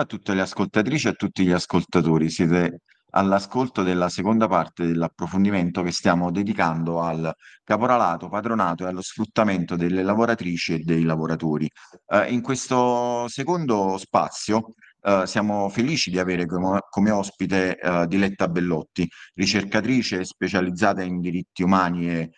tutte le ascoltatrici e a tutti gli ascoltatori. Siete all'ascolto della seconda parte dell'approfondimento che stiamo dedicando al caporalato, patronato e allo sfruttamento delle lavoratrici e dei lavoratori. In questo secondo spazio, siamo felici di avere come ospite, Diletta Bellotti, ricercatrice specializzata in diritti umani e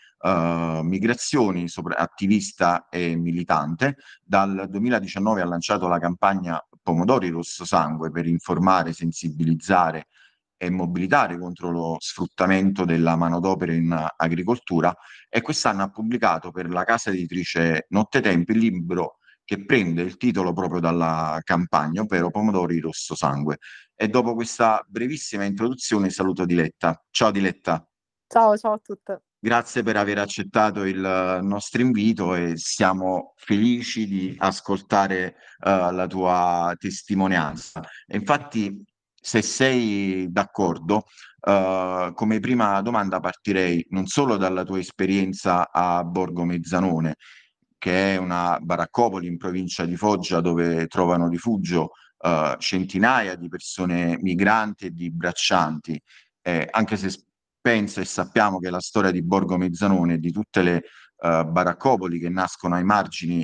migrazioni, attivista e militante. Dal 2019 ha lanciato la campagna Pomodori Rosso Sangue per informare, sensibilizzare e mobilitare contro lo sfruttamento della manodopera in agricoltura, e quest'anno ha pubblicato per la casa editrice Nottetempo il libro che prende il titolo proprio dalla campagna, ovvero Pomodori Rosso Sangue. E dopo questa brevissima introduzione saluto Diletta. Ciao Diletta. Ciao, ciao a tutte. Grazie per aver accettato il nostro invito e siamo felici di ascoltare la tua testimonianza. E infatti, se sei d'accordo, come prima domanda partirei non solo dalla tua esperienza a Borgo Mezzanone, che è una baraccopoli in provincia di Foggia dove trovano rifugio centinaia di persone migranti e di braccianti, anche se penso e sappiamo che la storia di Borgo Mezzanone e di tutte le baraccopoli che nascono ai margini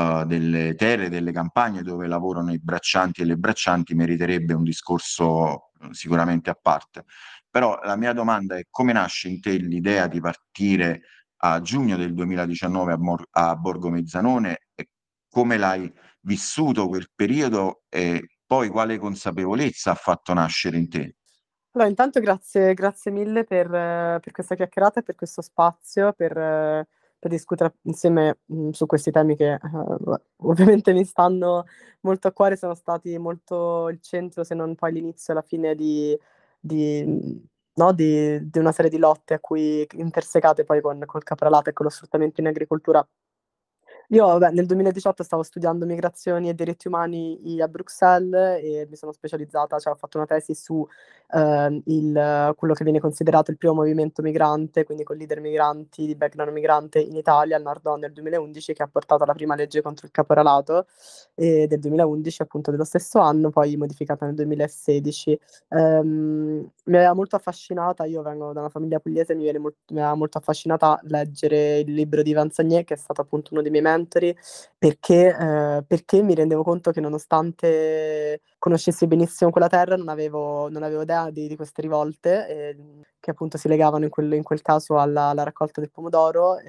delle terre, delle campagne dove lavorano i braccianti e le braccianti meriterebbe un discorso sicuramente a parte. Però la mia domanda è: come nasce in te l'idea di partire a giugno del 2019 a Borgo Mezzanone, e come l'hai vissuto quel periodo, e poi quale consapevolezza ha fatto nascere in te? Allora, intanto grazie mille per questa chiacchierata e per questo spazio, per discutere insieme su questi temi che ovviamente mi stanno molto a cuore, sono stati molto il centro, se non poi l'inizio e la fine no, di una serie di lotte a cui intersecate poi col caporalato e con lo sfruttamento in agricoltura. Io, vabbè, nel 2018 stavo studiando migrazioni e diritti umani a Bruxelles e mi sono specializzata, cioè ho fatto una tesi su quello che viene considerato il primo movimento migrante, quindi con leader migranti di background migrante in Italia, al Nord nel 2011, che ha portato alla prima legge contro il caporalato del 2011, appunto dello stesso anno, poi modificata nel 2016. Mi aveva molto affascinata, io vengo da una famiglia pugliese, mi aveva molto affascinata leggere il libro di Ivan Sagné, che è stato appunto uno dei miei mentori, perché mi rendevo conto che nonostante conoscessi benissimo quella terra, non avevo idea di queste rivolte, che appunto si legavano in quel caso alla raccolta del pomodoro.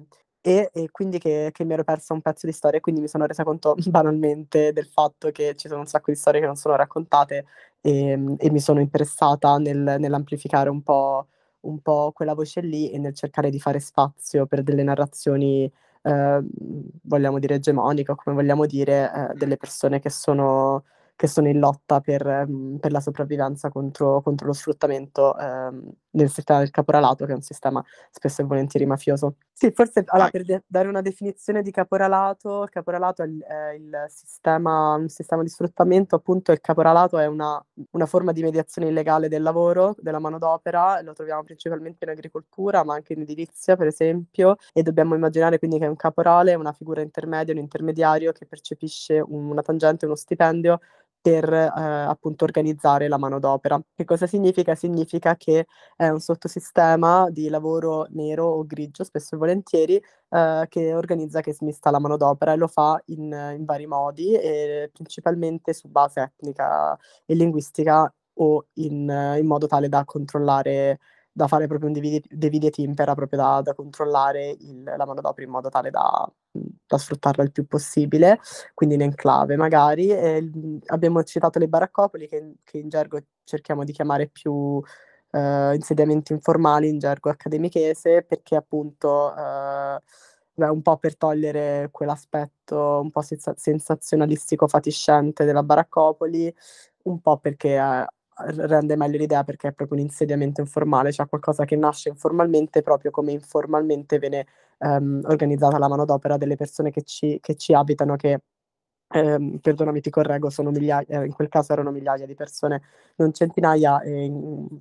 E quindi che mi ero persa un pezzo di storia, e quindi mi sono resa conto banalmente del fatto che ci sono un sacco di storie che non sono raccontate, e mi sono interessata nell'amplificare un po' quella voce lì e nel cercare di fare spazio per delle narrazioni, vogliamo dire egemoniche, o come vogliamo dire, delle persone che sono in lotta per la sopravvivenza contro lo sfruttamento, nel sistema del caporalato, che è un sistema spesso e volentieri mafioso. Sì, forse allora, Vai. per dare una definizione di caporalato, il caporalato è il sistema, un sistema di sfruttamento, appunto. Il caporalato è una forma di mediazione illegale del lavoro, della manodopera. Lo troviamo principalmente in agricoltura, ma anche in edilizia, per esempio, e dobbiamo immaginare quindi che un caporale è una figura intermedia, un intermediario che percepisce una tangente, uno stipendio per appunto organizzare la manodopera. Che cosa significa? Significa che è un sottosistema di lavoro nero o grigio, spesso e volentieri, che organizza, che smista la manodopera, e lo fa in vari modi, principalmente su base etnica e linguistica, o in modo tale da controllare, da fare proprio un divide et impera, proprio da controllare la manodopera in modo tale da sfruttarla il più possibile, quindi in enclave magari. Abbiamo citato le baraccopoli, che in gergo cerchiamo di chiamare più insediamenti informali in gergo accademichese, perché appunto beh, un po' per togliere quell'aspetto un po' sensazionalistico fatiscente della baraccopoli, un po' perché rende meglio l'idea, perché è proprio un insediamento informale, cioè qualcosa che nasce informalmente, proprio come informalmente viene organizzata la manodopera delle persone che ci abitano, che perdonami, ti correggo, sono migliaia, in quel caso erano migliaia di persone, non centinaia,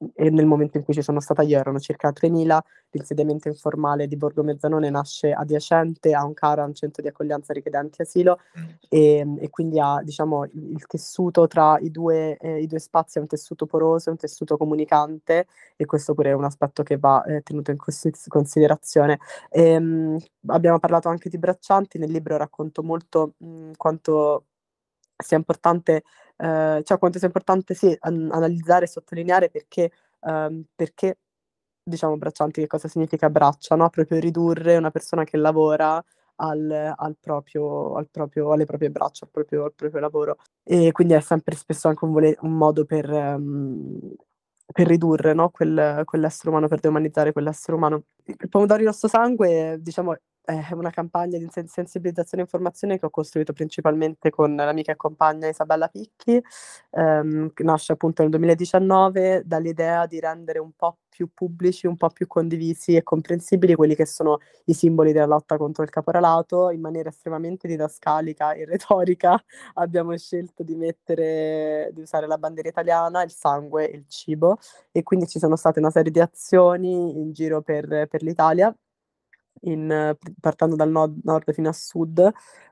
e nel momento in cui ci sono stata io erano circa 3.000. L'insediamento informale di Borgo Mezzanone nasce adiacente a un CARA, un centro di accoglienza richiedenti asilo, e quindi ha, diciamo, il tessuto tra i due spazi è un tessuto poroso, è un tessuto comunicante, e questo pure è un aspetto che va tenuto in considerazione. Abbiamo parlato anche di braccianti, nel libro racconto molto quanto sia importante, cioè quanto sia importante sì, analizzare e sottolineare perché diciamo braccianti, che cosa significa braccia, no? Proprio ridurre una persona che lavora alle proprie braccia, al proprio lavoro. E quindi è sempre spesso anche un modo per ridurre, no? Quell'essere umano, per deumanizzare quell'essere umano. Il Pomodori Rosso Sangue, diciamo, è una campagna di sensibilizzazione e informazione che ho costruito principalmente con l'amica e compagna Isabella Picchi, che nasce appunto nel 2019 dall'idea di rendere un po' più pubblici, un po' più condivisi e comprensibili quelli che sono i simboli della lotta contro il caporalato. In maniera estremamente didascalica e retorica abbiamo scelto di usare la bandiera italiana, il sangue e il cibo, e quindi ci sono state una serie di azioni in giro per l'Italia, partendo dal nord fino a sud,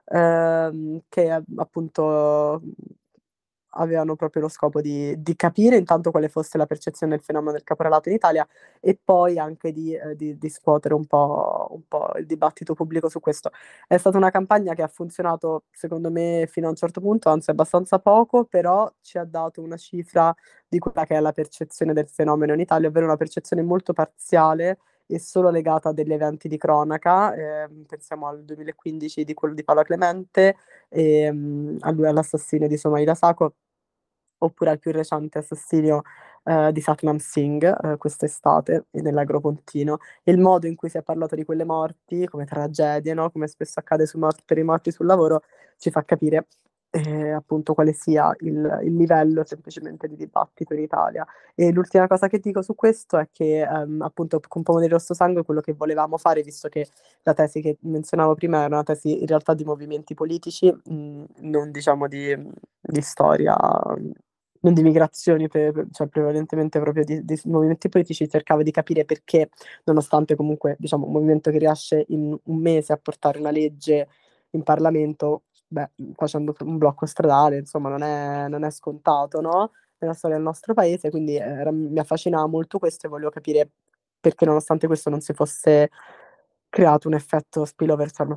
che appunto avevano proprio lo scopo di capire intanto quale fosse la percezione del fenomeno del caporalato in Italia, e poi anche di scuotere un po' il dibattito pubblico su questo. È stata una campagna che ha funzionato, secondo me, fino a un certo punto, anzi abbastanza poco, però ci ha dato una cifra di quella che è la percezione del fenomeno in Italia, ovvero una percezione molto parziale e solo legata a degli eventi di cronaca. Pensiamo al 2015 di quello di Paola Clemente, all'assassinio di Somaila Sacco, oppure al più recente assassinio di Satnam Singh quest'estate nell'Agropontino. E il modo in cui si è parlato di quelle morti come tragedie, no? Come spesso accade per i morti sul lavoro, ci fa capire appunto quale sia il livello semplicemente di dibattito in Italia. E l'ultima cosa che dico su questo è che appunto con Pomodoro Rosso Sangue quello che volevamo fare, visto che la tesi che menzionavo prima era una tesi in realtà di movimenti politici, non diciamo di storia, non di migrazioni, cioè prevalentemente proprio di movimenti politici, cercava di capire perché, nonostante comunque diciamo un movimento che riesce in un mese a portare una legge in Parlamento, beh, facendo un blocco stradale, insomma, non è scontato, no? Nella storia del nostro paese, quindi mi affascinava molto questo, e volevo capire perché nonostante questo non si fosse creato un effetto spillover, cioè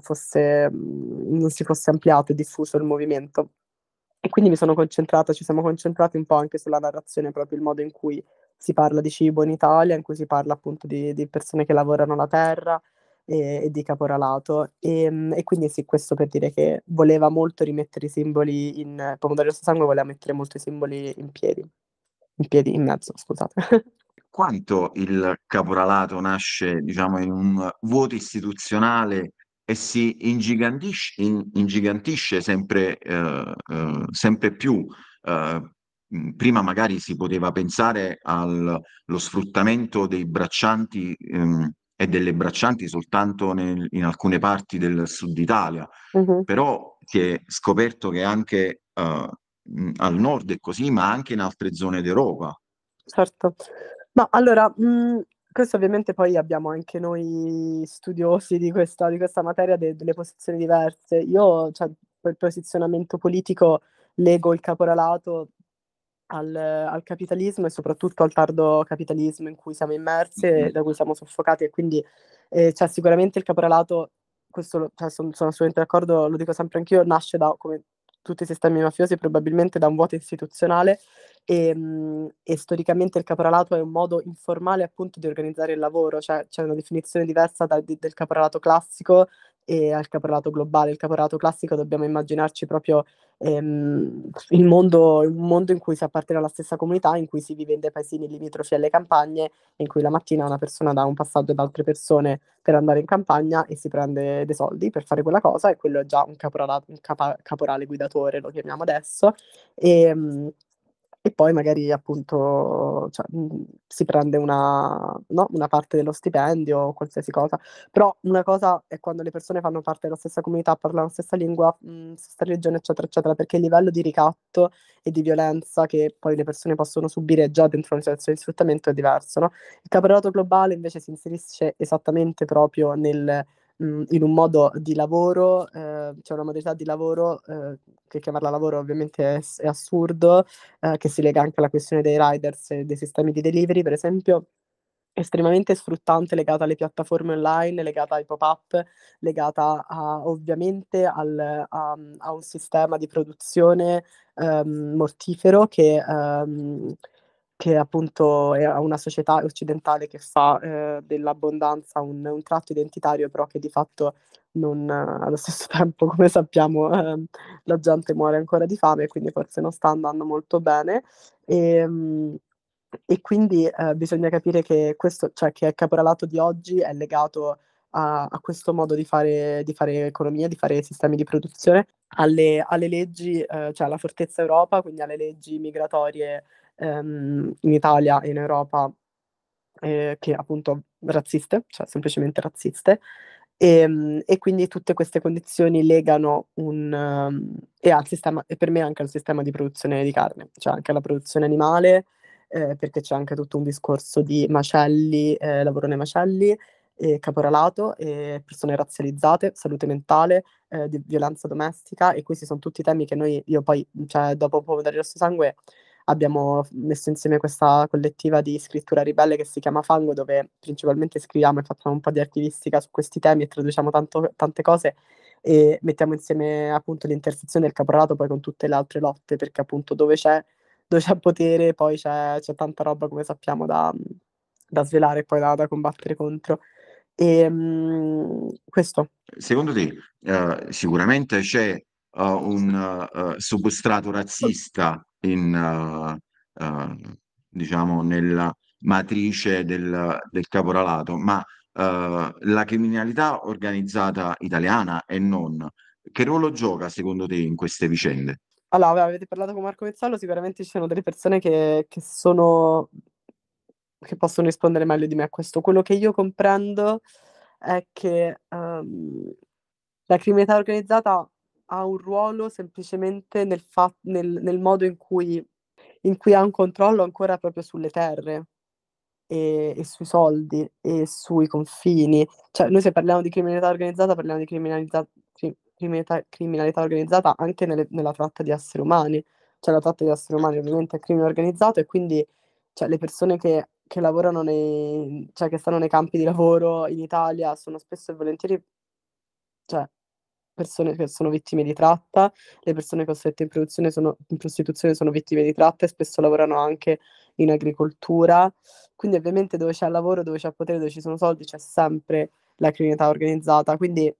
non si fosse ampliato e diffuso il movimento. E quindi ci siamo concentrati un po' anche sulla narrazione, proprio il modo in cui si parla di cibo in Italia, in cui si parla appunto di persone che lavorano la terra e di caporalato. E quindi sì, questo per dire che voleva molto rimettere i simboli in Pomodoro Rosso Sangue, voleva mettere molto i simboli in piedi, in mezzo, scusate. Quanto il caporalato nasce, diciamo, in un vuoto istituzionale e si ingigantisce sempre più. Prima magari si poteva pensare allo sfruttamento dei braccianti, e delle braccianti soltanto in alcune parti del sud Italia, Mhm. però si è scoperto che anche al nord è così, ma anche in altre zone d'Europa. Certo. Ma allora, questo ovviamente poi abbiamo anche noi studiosi di questa materia delle posizioni diverse. Io, cioè, per posizionamento politico lego il caporalato al capitalismo, e soprattutto al tardo capitalismo in cui siamo immersi e da cui siamo soffocati, e quindi cioè, sicuramente il caporalato, cioè, sono assolutamente d'accordo, lo dico sempre anch'io, nasce da, come tutti i sistemi mafiosi, probabilmente da un vuoto istituzionale, e storicamente il caporalato è un modo informale appunto di organizzare il lavoro, cioè c'è una definizione diversa del caporalato classico e al caporalato globale. Il caporalato classico dobbiamo immaginarci proprio un mondo in cui si appartiene alla stessa comunità, in cui si vive in dei paesini limitrofi alle campagne, in cui la mattina una persona dà un passaggio ad altre persone per andare in campagna e si prende dei soldi per fare quella cosa, e quello è già un caporale guidatore, lo chiamiamo adesso. E, e poi magari appunto, cioè, si prende una no, una parte dello stipendio o qualsiasi cosa. Però una cosa è quando le persone fanno parte della stessa comunità, parlano la stessa lingua, stessa religione, eccetera, eccetera, perché il livello di ricatto e di violenza che poi le persone possono subire già dentro una situazione di sfruttamento è diverso, no? Il caporalato globale invece si inserisce esattamente proprio in un modo di lavoro, c'è una modalità di lavoro, che chiamarla lavoro ovviamente è assurdo, che si lega anche alla questione dei riders e dei sistemi di delivery, per esempio, estremamente sfruttante, legata alle piattaforme online, legata ai pop-up, legata a ovviamente a un sistema di produzione, mortifero che appunto è a una società occidentale che fa, dell'abbondanza un tratto identitario, però che di fatto non allo stesso tempo, come sappiamo, la gente muore ancora di fame, quindi forse non sta andando molto bene. Ehm, e quindi, bisogna capire che questo cioè che il caporalato di oggi è legato a questo modo di fare economia, di fare sistemi di produzione, alle leggi, cioè alla Fortezza Europa, quindi alle leggi migratorie, in Italia e in Europa, che appunto razziste, cioè semplicemente razziste. E quindi tutte queste condizioni legano e al sistema e per me anche al sistema di produzione di carne, cioè anche alla produzione animale, perché c'è anche tutto un discorso di macelli, lavoro nei macelli, caporalato, persone razzializzate, salute mentale, di violenza domestica, e questi son tutti temi che io poi, cioè dopo Uomo del Rosso Sangue abbiamo messo insieme questa collettiva di scrittura ribelle che si chiama Fango, dove principalmente scriviamo e facciamo un po' di archivistica su questi temi e traduciamo tante cose, e mettiamo insieme appunto l'intersezione del caporalato poi con tutte le altre lotte, perché appunto dove c'è potere poi c'è tanta roba, come sappiamo, da svelare e poi da combattere contro. Questo. Secondo te, sicuramente c'è un substrato razzista diciamo, nella matrice del caporalato, ma la criminalità organizzata italiana e non, che ruolo gioca secondo te in queste vicende? Allora, vabbè, avete parlato con Marco Mezzallo, sicuramente ci sono delle persone che possono rispondere meglio di me a questo. Quello che io comprendo è che, la criminalità organizzata ha un ruolo semplicemente nel modo in cui ha un controllo ancora proprio sulle terre, e sui soldi e sui confini. Cioè, noi se parliamo di criminalità organizzata, parliamo di criminalità organizzata anche nella tratta di esseri umani. Cioè, la tratta di esseri umani ovviamente è crimine organizzato, e quindi, cioè, le persone che lavorano che stanno nei campi di lavoro in Italia sono spesso e volentieri, cioè, persone che sono vittime di tratta, le persone costrette in prostituzione sono vittime di tratta e spesso lavorano anche in agricoltura. Quindi ovviamente dove c'è lavoro, dove c'è potere, dove ci sono soldi, c'è sempre la criminalità organizzata. Quindi,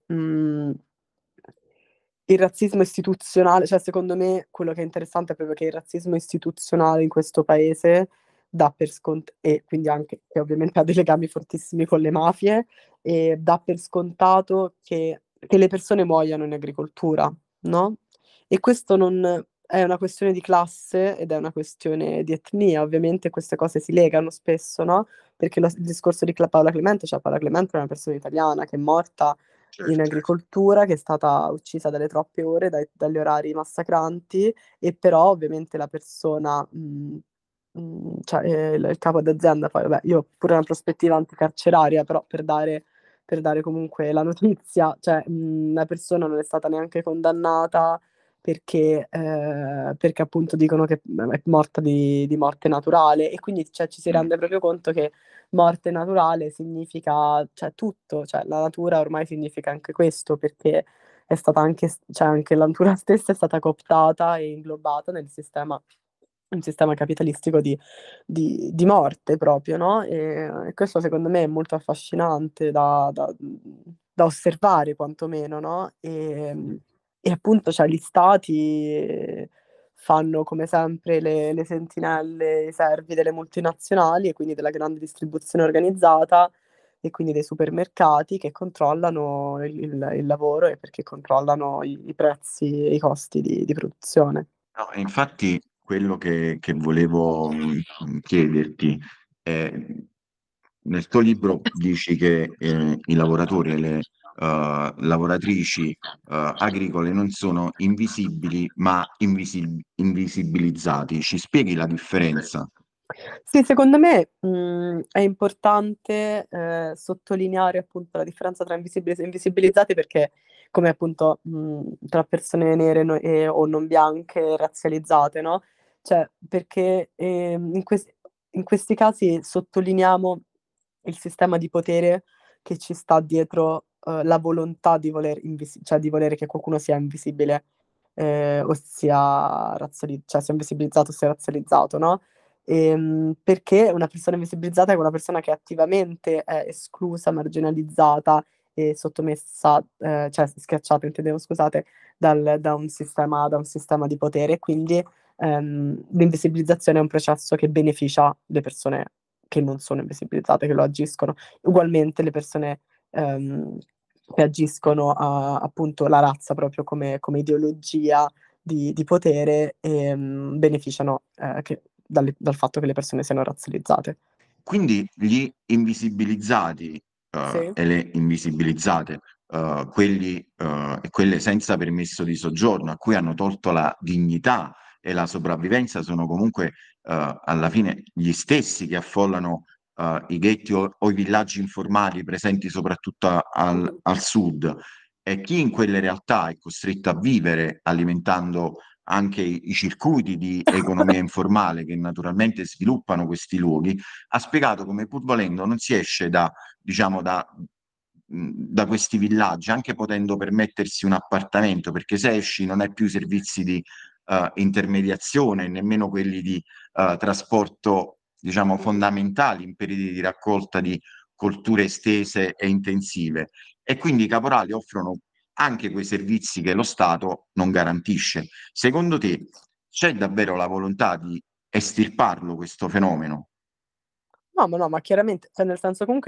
il razzismo istituzionale, cioè secondo me quello che è interessante è proprio che il razzismo istituzionale in questo paese dà per e quindi anche che ovviamente ha dei legami fortissimi con le mafie, dà per scontato che le persone muoiano in agricoltura, no, e questo non è una questione di classe ed è una questione di etnia. Ovviamente queste cose si legano spesso, no, perché il discorso di Paola Clemente, cioè Paola Clemente è una persona italiana che è morta in Certo. agricoltura, che è stata uccisa dalle troppe ore, dagli orari massacranti, e però ovviamente la persona, cioè, il capo d'azienda, poi vabbè, io ho pure una prospettiva anticarceraria, però per dare comunque la notizia, cioè, la persona non è stata neanche condannata perché appunto dicono che, è morta di morte naturale, e quindi, cioè, ci si Mm. rende proprio conto che morte naturale significa, cioè, tutto, cioè la natura ormai significa anche questo, perché è stata cioè anche la natura stessa è stata cooptata e inglobata nel sistema un sistema capitalistico di morte proprio, no, e questo secondo me è molto affascinante da osservare quantomeno, no, e appunto, cioè gli stati fanno come sempre le sentinelle, i servi delle multinazionali e quindi della grande distribuzione organizzata, e quindi dei supermercati che controllano il lavoro, e perché controllano i prezzi e i costi di produzione. No, infatti quello che volevo chiederti è, nel tuo libro dici che i lavoratori e le lavoratrici agricole non sono invisibili, ma invisibilizzati. Ci spieghi la differenza? Sì, secondo me, è importante, sottolineare appunto la differenza tra invisibili e invisibilizzati perché come appunto, tra persone nere o non bianche, razzializzate, no, cioè perché, in questi casi sottolineiamo il sistema di potere che ci sta dietro, la volontà di cioè di volere che qualcuno sia invisibile, o sia invisibilizzato o sia razzializzato, no, perché una persona invisibilizzata è quella persona che attivamente è esclusa, marginalizzata e sottomessa, cioè schiacciata intendevo scusate, da un sistema di potere. Quindi, l'invisibilizzazione è un processo che beneficia le persone che non sono invisibilizzate, che lo agiscono. Ugualmente le persone, che agiscono a appunto la razza proprio come ideologia di potere, beneficiano, dal fatto che le persone siano razzializzate. Quindi gli invisibilizzati Sì. e le invisibilizzate, quelli e quelle senza permesso di soggiorno, a cui hanno tolto la dignità e la sopravvivenza, sono comunque alla fine gli stessi che affollano i ghetti o i villaggi informali presenti soprattutto Mh-mh. al sud. E chi in quelle realtà è costretto a vivere alimentando anche i circuiti di economia informale che naturalmente sviluppano questi luoghi, ha spiegato come pur volendo non si esce da, diciamo, da questi villaggi, anche potendo permettersi un appartamento, perché se esci non hai più i servizi di intermediazione, nemmeno quelli di trasporto, diciamo, Mh-mh. fondamentali in periodi di raccolta di colture estese e intensive. E quindi i caporali offrono anche quei servizi che lo Stato non garantisce. Secondo te c'è davvero la volontà di estirparlo questo fenomeno? No, ma no, ma chiaramente cioè nel senso comunque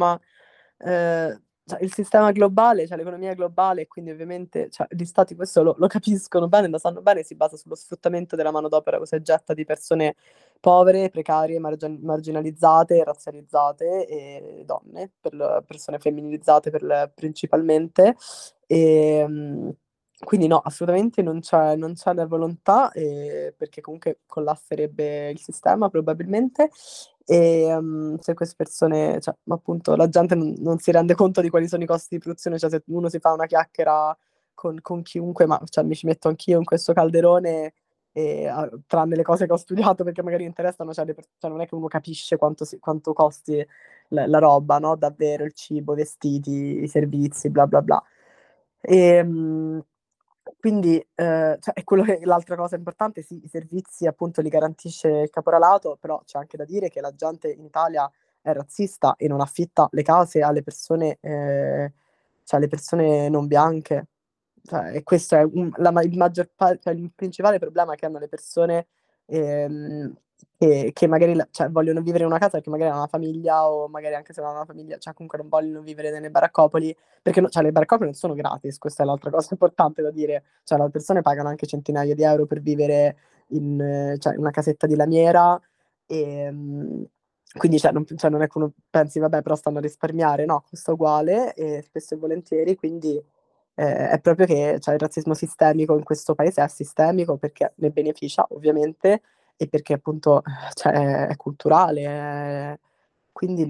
cioè il sistema globale, cioè l'economia globale e quindi ovviamente cioè gli stati questo lo capiscono bene, lo sanno bene, si basa sullo sfruttamento della manodopera così getta di persone povere, precarie, marginalizzate, razzializzate e donne, persone femminilizzate principalmente. Ehm, quindi no, assolutamente non c'è la volontà, perché comunque collasserebbe il sistema probabilmente. Se queste persone cioè, ma appunto la gente non si rende conto di quali sono i costi di produzione, cioè se uno si fa una chiacchiera con chiunque, ma cioè mi ci metto anch'io in questo calderone, tranne le cose che ho studiato perché magari interessano, cioè non è che uno capisce quanto costi la roba, no, davvero, il cibo, i vestiti, i servizi, bla bla bla. Ehm, quindi, cioè è quello che l'altra cosa importante, sì, i servizi appunto li garantisce il caporalato, però c'è anche da dire che la gente in Italia è razzista e non affitta le case alle persone cioè alle persone non bianche. Cioè, e questo è il maggior cioè il principale problema che hanno le persone, ehm, che magari cioè vogliono vivere in una casa perché magari hanno una famiglia o magari anche se non hanno una famiglia, cioè comunque non vogliono vivere nelle baraccopoli, perché cioè le baraccopoli non sono gratis, questa è l'altra cosa importante da dire. Cioè le persone pagano anche centinaia di euro per vivere cioè in una casetta di lamiera, ehm, quindi non è che uno pensi: "Vabbè, però stanno a risparmiare", no, costa uguale e spesso e volentieri, quindi, è proprio che cioè il razzismo sistemico in questo paese è sistemico perché ne beneficia ovviamente e perché appunto, cioè è culturale, quindi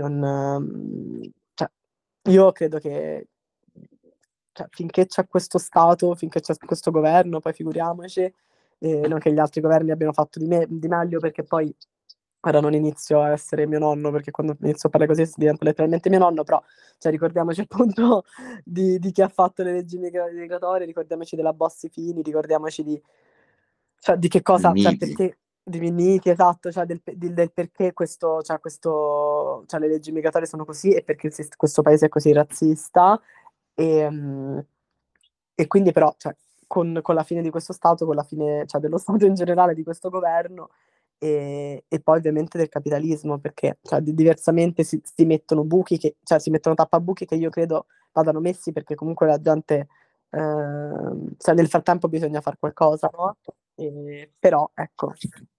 cioè io credo che cioè finché c'è questo Stato, finché c'è questo governo, poi figuriamoci, non che gli altri governi abbiano fatto di meglio perché poi ora non inizio a essere mio nonno, perché quando inizio a parlare così divento letteralmente mio nonno, però cioè ricordiamoci appunto di chi ha fatto le leggi migratorie, ricordiamoci della Bossi-Fini, ricordiamoci di che cosa cioè Miti. perché di Minniti, esatto, cioè del perché cioè le leggi migratorie sono così e perché questo paese è così razzista. Ehm, e quindi però, cioè, con la fine di questo Stato, con la fine, cioè, dello Stato in generale, di questo governo, e poi ovviamente del capitalismo, perché, cioè, diversamente si mettono buchi cioè, si mettono tappabuchi che io credo vadano messi perché comunque la gente, cioè, nel frattempo bisogna far qualcosa, no? Però ecco.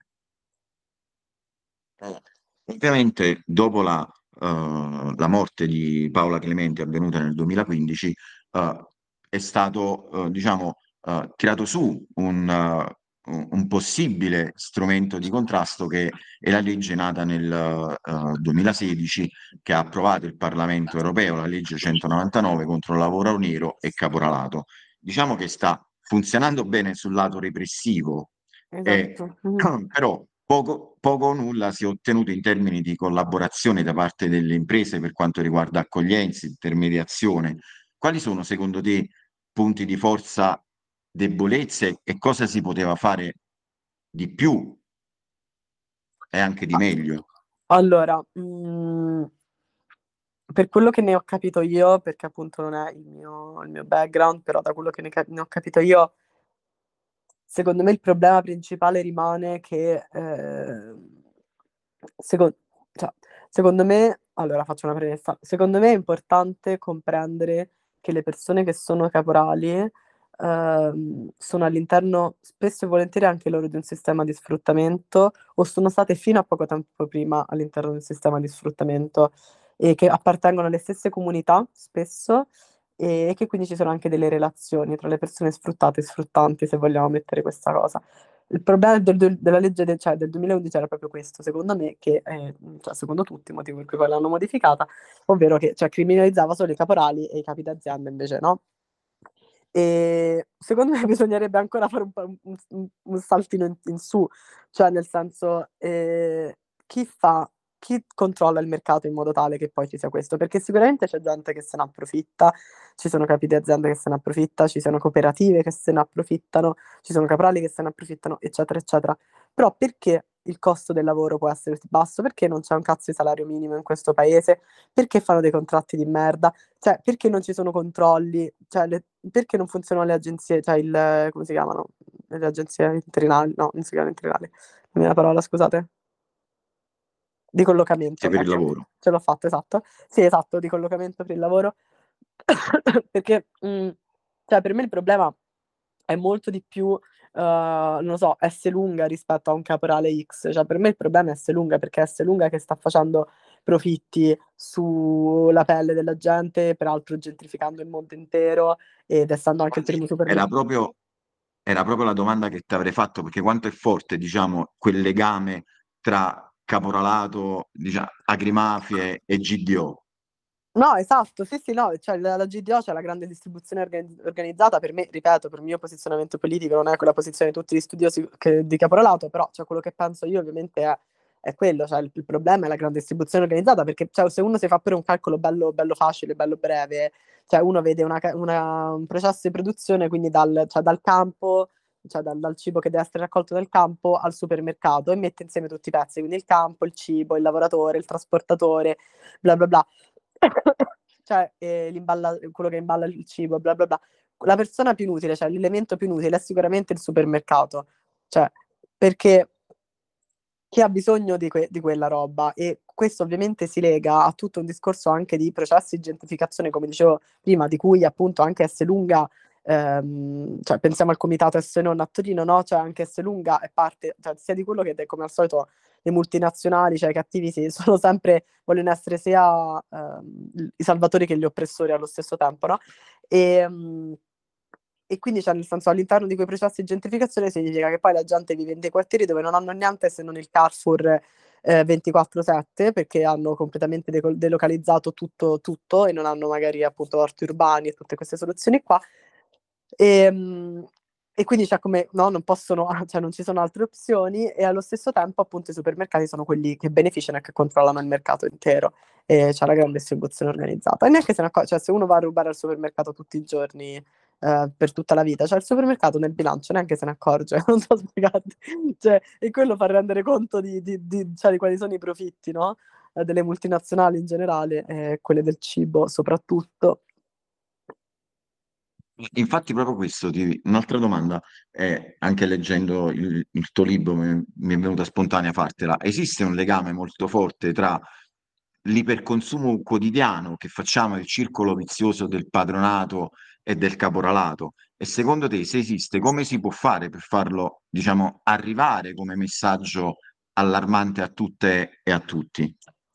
Ovviamente, dopo la morte di Paola Clementi avvenuta nel 2015, è stato, diciamo, tirato su un possibile strumento di contrasto che è la legge nata nel 2016, che ha approvato il Parlamento europeo, la legge 199 contro il lavoro nero e caporalato. Diciamo che sta funzionando bene sul lato repressivo, Esatto. Mhm. però poco o nulla si è ottenuto in termini di collaborazione da parte delle imprese per quanto riguarda accoglienza, intermediazione. Quali sono secondo te punti di forza, debolezze e cosa si poteva fare di più e anche di Ah, meglio? allora, per quello che ne ho capito io, perché appunto non è il mio background, però da quello che ne ho capito io, secondo me il problema principale rimane che, seco cioè, secondo me allora faccio una premessa, secondo me è importante comprendere che le persone che sono caporali, sono all'interno spesso e volentieri anche loro di un sistema di sfruttamento, o sono state fino a poco tempo prima all'interno del sistema di sfruttamento, e che appartengono alle stesse comunità spesso, e che quindi ci sono anche delle relazioni tra le persone sfruttate e sfruttanti, se vogliamo mettere questa cosa. Il problema della legge cioè del 2011 era proprio questo, secondo me, che, cioè secondo tutti, il motivo per cui poi l'hanno modificata, ovvero che cioè, criminalizzava solo i caporali e i capi d'azienda invece no. E secondo me bisognerebbe ancora fare un saltino in su, cioè nel senso, chi controlla il mercato in modo tale che poi ci sia questo? Perché sicuramente c'è gente che se ne approfitta, ci sono capi di azienda che se ne approfitta, ci sono cooperative che se ne approfittano, ci sono caporali che se ne approfittano, eccetera, eccetera. Però perché il costo del lavoro può essere così basso? Perché non c'è un cazzo di salario minimo in questo paese? Perché fanno dei contratti di merda? Cioè, perché non ci sono controlli? Cioè, perché non funzionano le agenzie, cioè come si chiamano? Le agenzie interinali? No, non si chiamano interinali. Non mi viene la parola, scusate. Di Sì, collocamento, per il ecco, lavoro. ce l'ho fatto, esatto. Sì, esatto, di collocamento per il lavoro. Perché, cioè per me il problema è molto di più, non lo so, Esselunga rispetto a un caporale X. Cioè per me il problema è Esselunga, perché è Esselunga che sta facendo profitti sulla pelle della gente, peraltro gentrificando il mondo intero ed essendo anche il Infatti primo supermer era proprio la domanda che ti avrei fatto, perché quanto è forte, diciamo, quel legame tra caporalato, diciamo, agrimafie e GDO. No, esatto, sì, sì, no, cioè la GDO, cioè la grande distribuzione organizzata, per me, ripeto, per il mio posizionamento politico, non è quella posizione di tutti gli studiosi di caporalato, però cioè, quello che penso io ovviamente è quello, cioè il problema è la grande distribuzione organizzata, perché cioè, se uno si fa pure un calcolo bello, bello facile, bello breve, cioè uno vede un processo di produzione, quindi cioè, dal campo, cioè dal cibo che deve essere raccolto dal campo al supermercato, e mette insieme tutti i pezzi, quindi il campo, il cibo, il lavoratore, il trasportatore, bla bla bla. Cioè, quello che imballa il cibo, bla bla bla. La persona più inutile, cioè l'elemento più inutile è sicuramente il supermercato. Cioè, perché chi ha bisogno di quella roba, e questo ovviamente si lega a tutto un discorso anche di processi di gentrificazione, come dicevo prima, di cui appunto anche Esselunga, cioè pensiamo al comitato Essenon a Torino, no? Cioè anche Esselunga è parte, cioè, sia di quello che come al solito le multinazionali, cioè i cattivi sono sempre, vogliono essere sia i salvatori che gli oppressori allo stesso tempo, no? E, e quindi, cioè, nel senso, all'interno di quei processi di gentrificazione significa che poi la gente vive in dei quartieri dove non hanno niente se non il Carrefour 24/7, perché hanno completamente delocalizzato tutto e non hanno magari appunto orti urbani e tutte queste soluzioni qua. Ehm, e quindi cioè come no, non possono cioè non ci sono altre opzioni, e allo stesso tempo appunto i supermercati sono quelli che beneficiano e che controllano il mercato intero, e c'è la grande distribuzione organizzata. E neanche se ne cioè se uno va a rubare al supermercato tutti i giorni, per tutta la vita, cioè il supermercato nel bilancio neanche se ne accorge, non so spiegarti. Cioè, e quello fa rendere conto cioè di quali sono i profitti, no, delle multinazionali in generale, e quelle del cibo soprattutto. Infatti, proprio questo, un'altra domanda, anche leggendo il tuo libro mi è venuta spontanea fartela. Esiste un legame molto forte tra l'iperconsumo quotidiano che facciamo, il circolo vizioso del padronato e del caporalato. E secondo te, se esiste, come si può fare per farlo, diciamo, arrivare come messaggio allarmante a tutte e a tutti?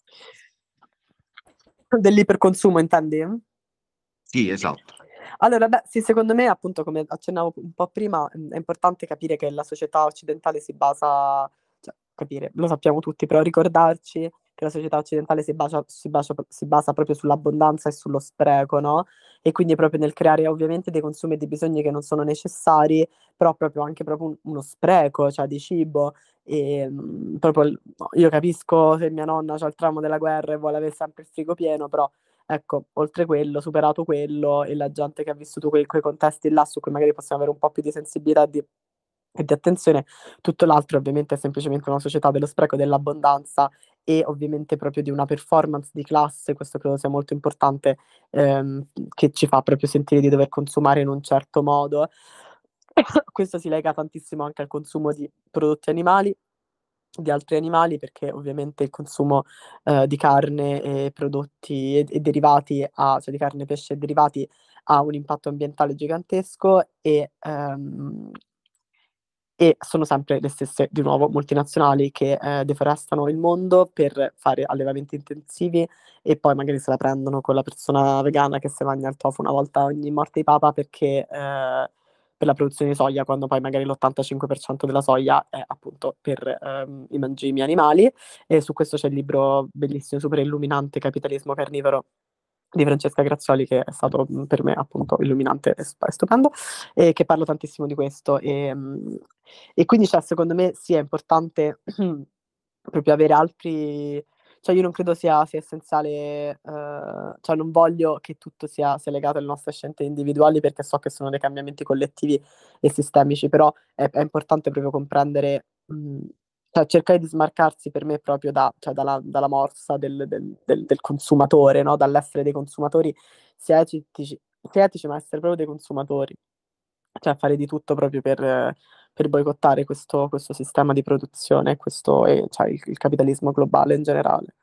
Dell'iperconsumo, intendi? Sì, esatto. Allora, beh, sì, secondo me, appunto, come accennavo un po' prima, è importante capire che la società occidentale si basa, cioè, capire, lo sappiamo tutti, però ricordarci che la società occidentale si basa proprio sull'abbondanza e sullo spreco, no? E quindi proprio nel creare ovviamente dei consumi e dei bisogni che non sono necessari, però proprio anche proprio uno spreco, cioè di cibo. E proprio no, io capisco se mia nonna ha il trauma della guerra e vuole avere sempre il frigo pieno, però ecco, oltre quello, superato quello, e la gente che ha vissuto quei contesti là su cui magari possiamo avere un po' più di sensibilità e di attenzione, tutto l'altro ovviamente è semplicemente una società dello spreco e dell'abbondanza e ovviamente proprio di una performance di classe, questo credo sia molto importante, che ci fa proprio sentire di dover consumare in un certo modo. Questo si lega tantissimo anche al consumo di prodotti animali, di altri animali, perché ovviamente il consumo di carne e prodotti e derivati cioè di carne, pesce e derivati ha un impatto ambientale gigantesco e sono sempre le stesse, di nuovo, multinazionali che deforestano il mondo per fare allevamenti intensivi e poi magari se la prendono con la persona vegana che si mangia il tofu una volta ogni morte di papa perché per la produzione di soia, quando poi magari l'85% della soia è appunto per i mangimi animali. E su questo c'è il libro bellissimo, super illuminante, Capitalismo carnivoro di Francesca Grazioli, che è stato per me appunto illuminante e stupendo, e che parlo tantissimo di questo. E quindi, cioè, secondo me, sì, è importante proprio avere altri. Cioè, io non credo sia essenziale, cioè, non voglio che tutto sia legato alle nostre scelte individuali perché so che sono dei cambiamenti collettivi e sistemici, però è importante proprio comprendere, cioè, cercare di smarcarsi per me proprio cioè, dalla morsa del consumatore, no? Dall'essere dei consumatori sia etici, ma essere proprio dei consumatori, cioè fare di tutto proprio per boicottare questo sistema di produzione, cioè il capitalismo globale in generale.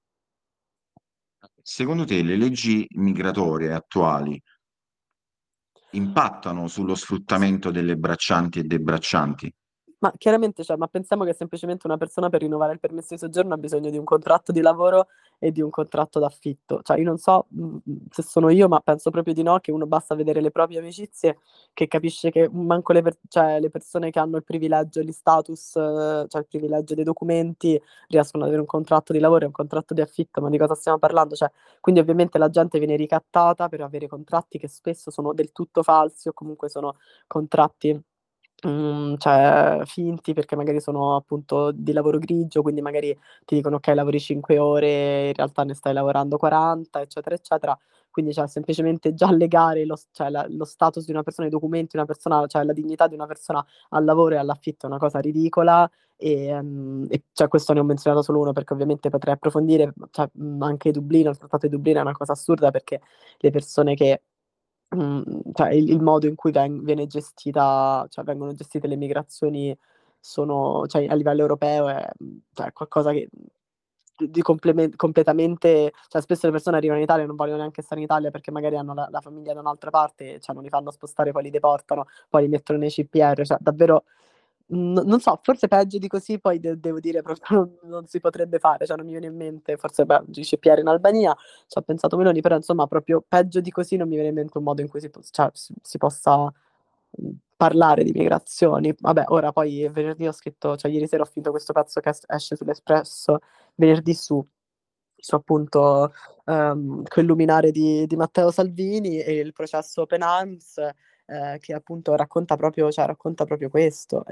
Secondo te le leggi migratorie attuali impattano sullo sfruttamento delle braccianti e dei braccianti? Ma chiaramente, cioè, ma pensiamo che semplicemente una persona per rinnovare il permesso di soggiorno ha bisogno di un contratto di lavoro e di un contratto d'affitto. Cioè, io non so, se sono io, ma penso proprio di no, che uno basta vedere le proprie amicizie che capisce che manco cioè, le persone che hanno il privilegio, gli status, cioè il privilegio dei documenti, riescono ad avere un contratto di lavoro e un contratto di affitto, ma di cosa stiamo parlando? Cioè, quindi ovviamente la gente viene ricattata per avere contratti che spesso sono del tutto falsi o comunque sono contratti cioè finti perché magari sono appunto di lavoro grigio, quindi magari ti dicono: "Okay, lavori 5 ore, in realtà ne stai lavorando 40", eccetera, eccetera. Quindi, cioè, semplicemente già legare lo status di una persona, i documenti di una persona, cioè la dignità di una persona al lavoro e all'affitto è una cosa ridicola, e cioè questo ne ho menzionato solo uno perché ovviamente potrei approfondire, cioè, anche Dublino, il Trattato di Dublino è una cosa assurda perché le persone che cioè il modo in cui viene gestita, cioè vengono gestite le migrazioni cioè a livello europeo cioè qualcosa che di completamente, cioè spesso le persone arrivano in Italia e non vogliono neanche stare in Italia perché magari hanno la famiglia da un'altra parte, cioè non li fanno spostare, poi li deportano, poi li mettono nei CPR, cioè davvero non so, forse peggio di così poi devo dire proprio non si potrebbe fare, cioè non mi viene in mente, forse beh, GCPR in Albania, ci ho pensato Meloni, però insomma proprio peggio di così non mi viene in mente un modo in cui cioè, si possa parlare di migrazioni. Vabbè, ora poi venerdì ho scritto, cioè ieri sera ho finito questo pezzo che esce sull'Espresso, venerdì su appunto quel luminare di Matteo Salvini e il processo Open Arms, che appunto racconta proprio questo.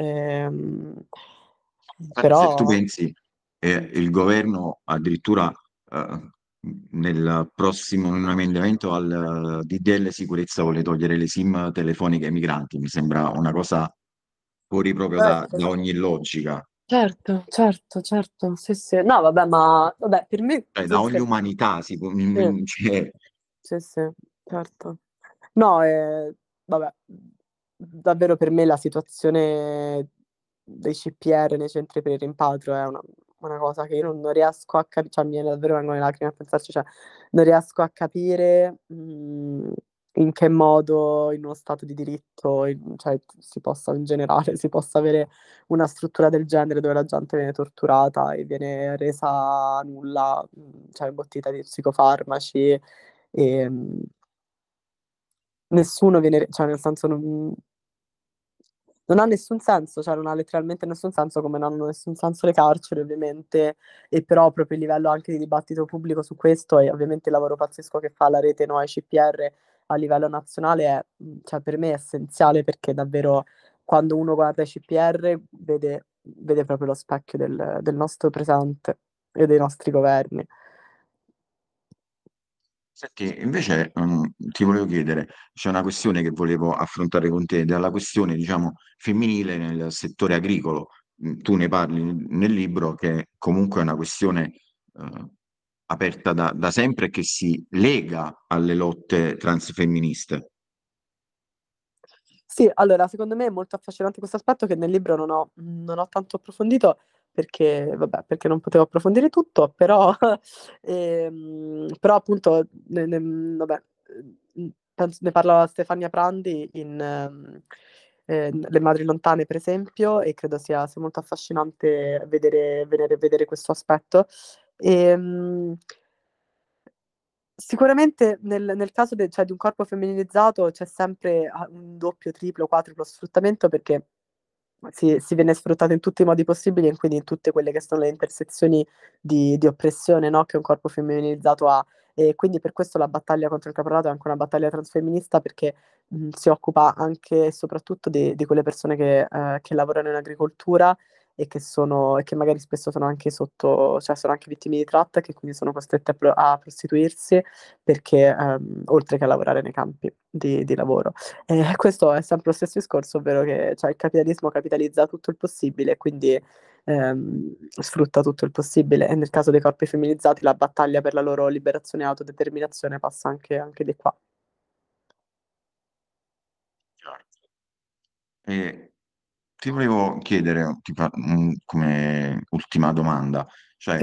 Se tu Però pensi, il governo addirittura eh, nel prossimo in un emendamento al DDL sicurezza vuole togliere le SIM telefoniche ai migranti, mi sembra una cosa fuori proprio da certo, ogni logica, certo, certo, certo, sì, sì. No, vabbè, ma vabbè, per me cioè da ogni forse umanità sì, cioè, sì, sì, certo. No, vabbè, davvero per me la situazione dei CPR nei centri per il rimpatrio è una cosa che io non riesco a cioè mi viene davvero vengono le lacrime a pensarci, cioè non riesco a capire, in che modo in uno stato di diritto, cioè si possa in generale, si possa avere una struttura del genere dove la gente viene torturata e viene resa nulla, cioè imbottita di psicofarmaci e nessuno viene, cioè nel senso non ha nessun senso, cioè non ha letteralmente nessun senso come non hanno nessun senso le carceri ovviamente, e però proprio il livello anche di dibattito pubblico su questo e ovviamente il lavoro pazzesco che fa la rete Noi CPR a livello nazionale è, cioè per me è essenziale perché davvero quando uno guarda i CPR vede proprio lo specchio del nostro presente e dei nostri governi. Senti, invece ti volevo chiedere, c'è una questione che volevo affrontare con te, ed è la questione, diciamo, femminile nel settore agricolo. Tu ne parli nel libro, che comunque è una questione aperta da sempre e che si lega alle lotte transfemministe. Sì, allora, secondo me è molto affascinante questo aspetto che nel libro non ho tanto approfondito perché, vabbè, perché non potevo approfondire tutto, però, però appunto, vabbè, ne parla Stefania Prandi in Le Madri Lontane, per esempio, e credo sia molto affascinante vedere questo aspetto. Ehm, Sicuramente nel caso cioè, di un corpo femminilizzato c'è sempre un doppio, triplo, quadruplo sfruttamento perché si viene sfruttato in tutti i modi possibili e quindi in tutte quelle che sono le intersezioni di oppressione, no, che un corpo femminilizzato ha. E quindi per questo la battaglia contro il caporalato è anche una battaglia transfemminista perché si occupa anche e soprattutto di quelle persone che lavorano in agricoltura e che magari spesso sono anche cioè sono anche vittime di tratta e che quindi sono costrette a prostituirsi perché, oltre che a lavorare nei campi di lavoro. E questo è sempre lo stesso discorso, ovvero che cioè, il capitalismo capitalizza tutto il possibile, quindi sfrutta tutto il possibile e nel caso dei corpi femminilizzati la battaglia per la loro liberazione e autodeterminazione passa anche di qua. E ti volevo chiedere, come ultima domanda, cioè Sì.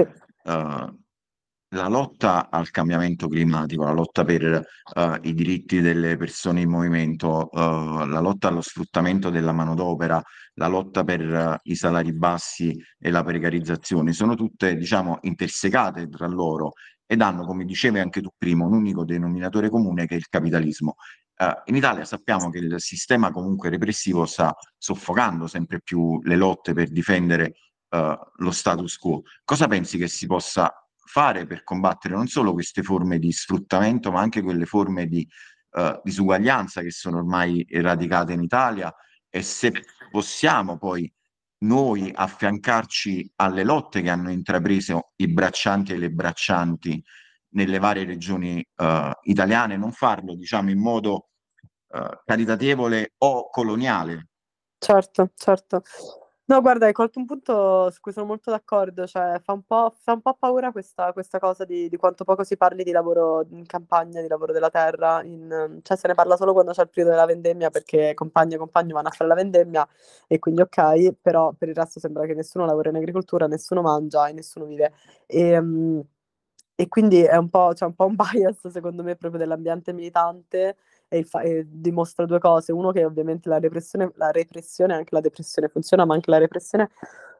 la lotta al cambiamento climatico, la lotta per i diritti delle persone in movimento, la lotta allo sfruttamento della manodopera, la lotta per i salari bassi e la precarizzazione, sono tutte, diciamo, intersecate tra loro ed hanno, come dicevi anche tu prima, un unico denominatore comune che è il capitalismo. In Italia sappiamo che il sistema comunque repressivo sta soffocando sempre più le lotte per difendere lo status quo. Cosa pensi che si possa fare per combattere non solo queste forme di sfruttamento, ma anche quelle forme di disuguaglianza che sono ormai eradicate in Italia? E se possiamo poi noi affiancarci alle lotte che hanno intrapreso i braccianti e le braccianti nelle varie regioni italiane, non farlo, diciamo, in modo caritatevole o coloniale. Certo, certo. No, guarda, hai colto un punto su cui sono molto d'accordo, cioè fa un po' paura questa cosa di quanto poco si parli di lavoro in campagna, di lavoro della terra, cioè se ne parla solo quando c'è il periodo della vendemmia perché compagni e compagni vanno a fare la vendemmia e quindi ok, però per il resto sembra che nessuno lavora in agricoltura, nessuno mangia e nessuno vive. E, mm, e quindi c'è un po' un bias secondo me proprio dell'ambiente militante e dimostra due cose. Uno che ovviamente la repressione, anche la depressione funziona, ma anche la repressione,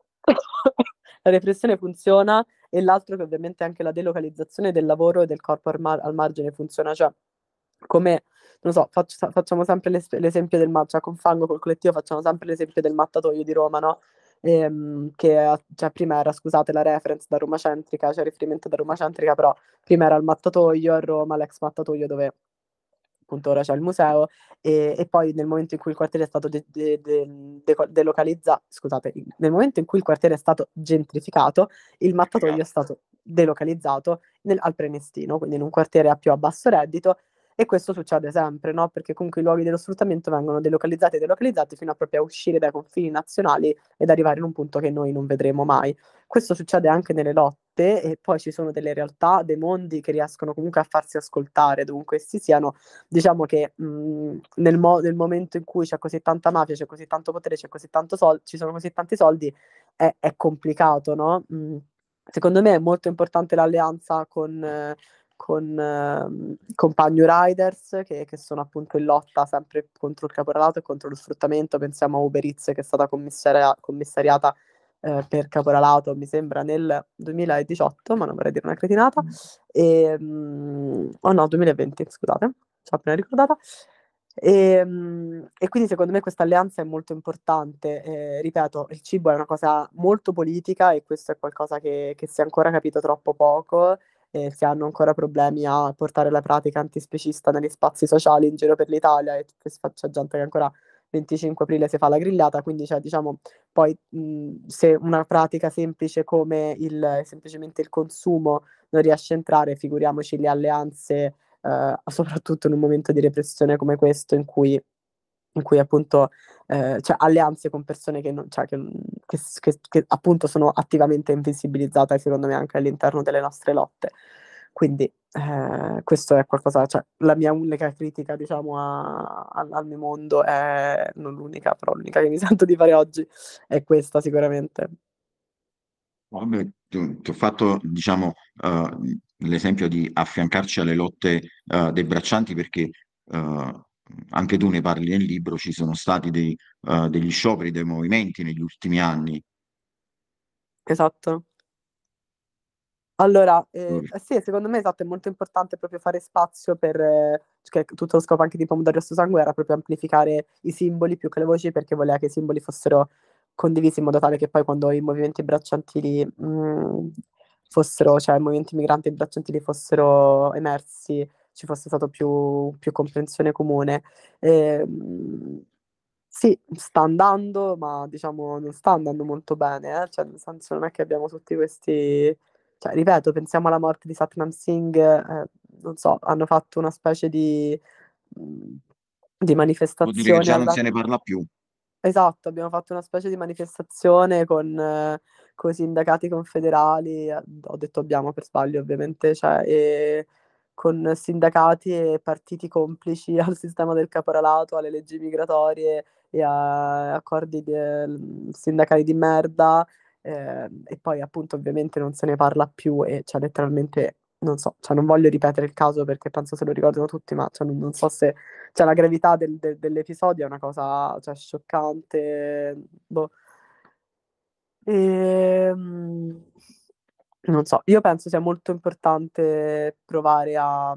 la repressione funziona, e l'altro che ovviamente anche la delocalizzazione del lavoro e del corpo al margine funziona. Cioè, come, non so, facciamo sempre l'esempio cioè con Fango, col collettivo, facciamo sempre l'esempio del mattatoio di Roma, no? Cioè, prima era, scusate, la reference da Roma centrica, cioè riferimento da Roma centrica, però prima era il mattatoio a Roma, l'ex mattatoio dove appunto ora c'è il museo, e poi nel momento in cui il quartiere è stato delocalizzato, scusate, nel momento in cui il quartiere è stato gentrificato, il mattatoio è stato delocalizzato al Prenestino, quindi in un quartiere a più a basso reddito, e questo succede sempre, no? Perché comunque i luoghi dello sfruttamento vengono delocalizzati e delocalizzati fino a proprio a uscire dai confini nazionali ed arrivare in un punto che noi non vedremo mai. Questo succede anche nelle lotte e poi ci sono delle realtà, dei mondi che riescono comunque a farsi ascoltare dovunque essi siano. Diciamo che nel momento in cui c'è così tanta mafia, c'è così tanto potere, c'è così tanto ci sono così tanti soldi, è complicato, no? Secondo me è molto importante l'alleanza con Pagno Riders che sono appunto in lotta sempre contro il caporalato e contro lo sfruttamento. Pensiamo a Uber Eats che è stata commissariata per caporalato, mi sembra nel 2018, ma non vorrei dire una cretinata, oh no, 2020, scusate, ci ho appena ricordata. E quindi secondo me questa alleanza è molto importante. Ripeto, il cibo è una cosa molto politica e questo è qualcosa che si è ancora capito troppo poco. Si hanno ancora problemi a portare la pratica antispecista negli spazi sociali in giro per l'Italia e c'è gente che ancora 25 aprile si fa la grigliata, quindi cioè, diciamo, poi se una pratica semplice come semplicemente il consumo non riesce a entrare, figuriamoci le alleanze, soprattutto in un momento di repressione come questo, in cui appunto c'è alleanze con persone che, non, cioè, che appunto sono attivamente invisibilizzate, secondo me, anche all'interno delle nostre lotte. Quindi questo è qualcosa, cioè la mia unica critica, diciamo, al mio mondo è, non l'unica, però l'unica che mi sento di fare oggi è questa sicuramente. Vabbè, ti ho fatto, diciamo, l'esempio di affiancarci alle lotte dei braccianti perché anche tu ne parli nel libro, ci sono stati degli scioperi, dei movimenti negli ultimi anni. Esatto. Allora, sì, secondo me esatto, è molto importante proprio fare spazio per, che tutto lo scopo anche di Pomodoro Rosso Sangue era proprio amplificare i simboli più che le voci perché voleva che i simboli fossero condivisi in modo tale che poi quando i movimenti bracciantili fossero, cioè i movimenti migranti e bracciantili fossero emersi, ci fosse stato più comprensione comune. Ehm, sì, sta andando, ma diciamo non sta andando molto bene, eh. Cioè, nel senso non è che abbiamo tutti questi cioè, ripeto, pensiamo alla morte di Satnam Singh, non so, hanno fatto una specie mh, di Vuol dire che manifestazione già non alla... se ne parla più. Esatto, abbiamo fatto una specie di manifestazione con i sindacati confederali, ho detto abbiamo per sbaglio ovviamente, cioè, e con sindacati e partiti complici al sistema del caporalato, alle leggi migratorie e a accordi sindacali di merda, e poi appunto ovviamente non se ne parla più e cioè letteralmente, non so, cioè non voglio ripetere il caso perché penso se lo ricordano tutti, ma cioè, non so se cioè, la gravità dell'episodio è una cosa, cioè, scioccante. Boh. Non so, io penso sia molto importante provare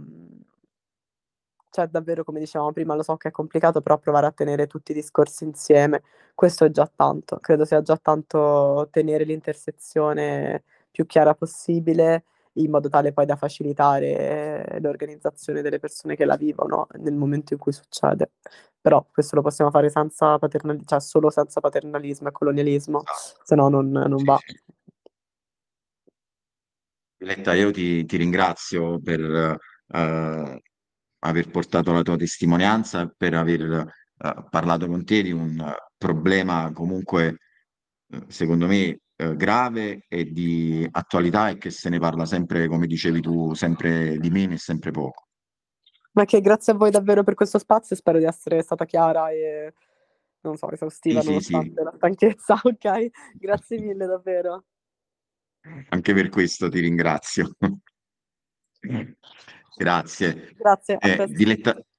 cioè davvero come dicevamo prima, lo so che è complicato, però provare a tenere tutti i discorsi insieme, questo è già tanto, credo sia già tanto tenere l'intersezione più chiara possibile, in modo tale poi da facilitare l'organizzazione delle persone che la vivono nel momento in cui succede. Però questo lo possiamo fare senza paternalismo, cioè solo senza paternalismo e colonialismo, Esatto. se no non Sì, va. sì. Diletta, io ti ringrazio per aver portato la tua testimonianza, per aver parlato con te di un problema comunque, secondo me, grave e di attualità e che se ne parla sempre, come dicevi tu, sempre di meno e sempre poco. Ma che grazie a voi davvero per questo spazio, spero di essere stata chiara e non so, Sì, esaustiva sì, sì, nonostante la stanchezza, ok? Grazie mille davvero. anche per questo ti ringrazio. Grazie. Grazie, a presto.